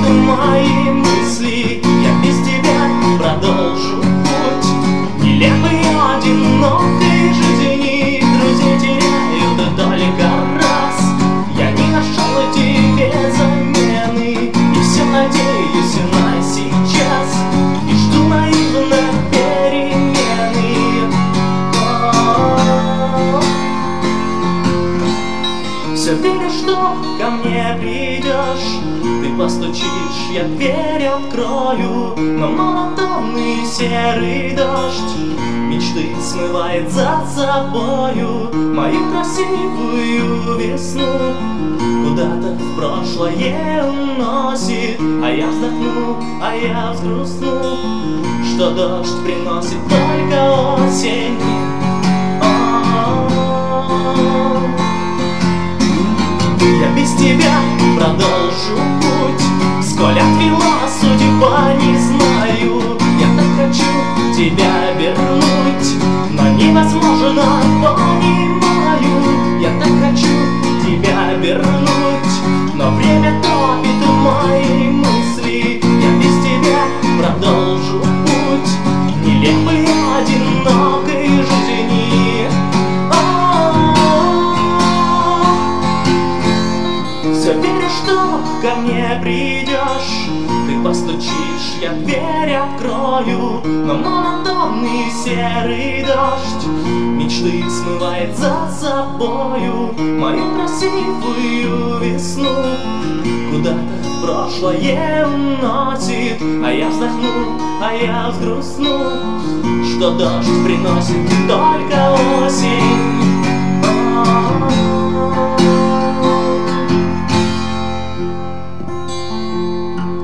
ты мои мысли. Я без тебя продолжу путь нелепый, одинокой жизни. Друзей теряю, да только раз. Я не нашел тебе замены, и все надеюсь на сейчас, и жду наивно перемены. Все верю, что ко мне придешь, ты постучишь, я дверь открою, но монотонный серый дождь мечты смывает за собою мою красивую весну. Куда-то в прошлое уносит, а я вздохну, а я взгрустну, что дождь приносит только осень. Я без тебя продолжу путь, сколь отвела судьба, не знаю. Я так хочу тебя вернуть, но невозможно, понимаю. Я так хочу тебя вернуть, но время топит мои мысли. Я без тебя продолжу путь нелепой, одинокой жизни. Все верю, что ко мне придешь, ты постучишь, я дверь открою, но монотонный серый дождь мечты смывает за собою мою красивую весну. Куда-то в прошлое уносит, а я вздохну, а я взгрустну, что дождь приносит только осень.